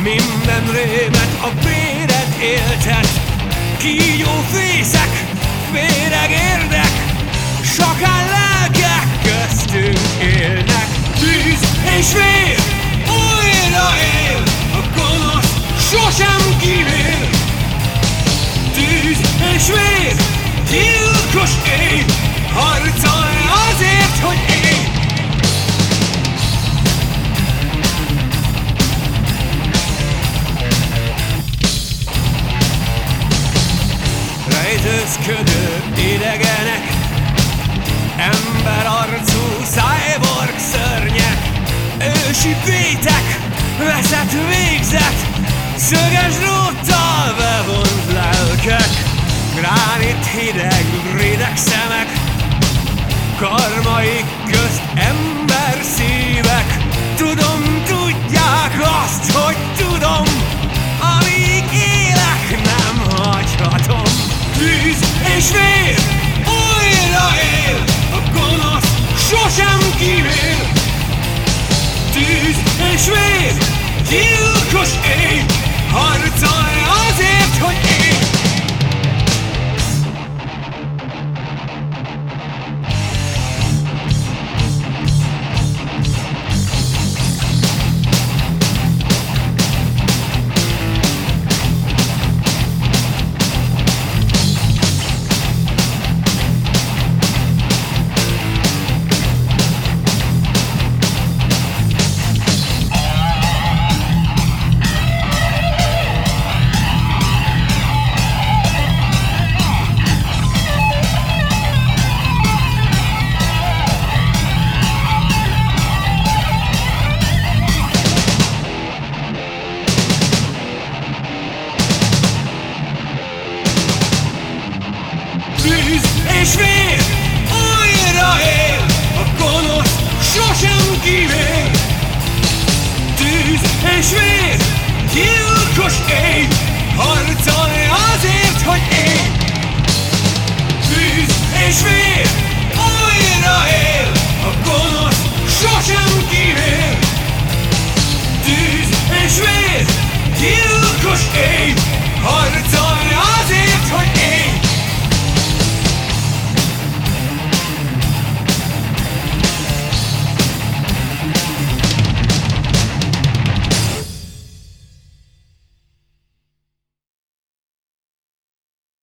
Minden rémet a véred éltet, kígyó fészek, féreg érdek, sakál lelkek köztünk élnek. Tűz és vér újra él, a gonosz sosem kivér. Tűz és vér, gyilkos éj, harcolj azért, hogy élj. Rejtőzködő idegenek, emberarcú cyborg szörnyek, ősi pétek, veszett végzet, szöges dróttal bevont lelkek, gránit hideg, rideg szemek, karmaik közt ember szívek. Tudom, tudják azt, hogy tudom, amíg élek, nem hagyhatom. Tűz és vér újra él, a gonosz sosem kivér. Tűz és vér, gyilkos éj, harcolj azért, hogy élj. Tűz és vér újra él, a gonosz sosem kivér. Tűz és vér, gyilkos éj, harcolj